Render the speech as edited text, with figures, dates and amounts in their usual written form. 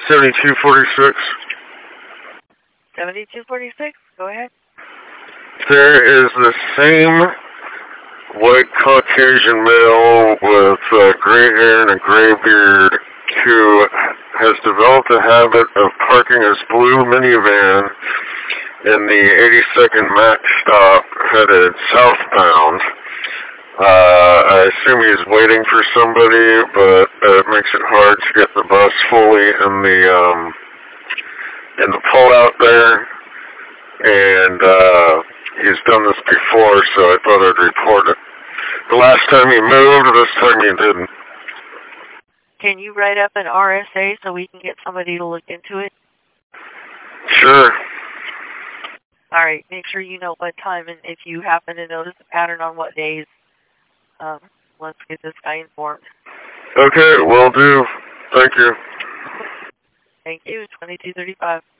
7246. 7246, go ahead. There is the same white Caucasian male with gray hair and a gray beard who has developed a habit of parking his blue minivan in the 82nd Max stop headed southbound. I assume he's waiting for somebody, but it makes it hard to get the bus fully in the pullout there. And he's done this before, so I thought I'd report it. The last time he moved, this time he didn't. Can you write up an RSA so we can get somebody to look into it? Sure. All right, make sure you know what time, and if you happen to notice a pattern on what days, let's get this guy informed. Okay, will do. Thank you. Thank you, 2235.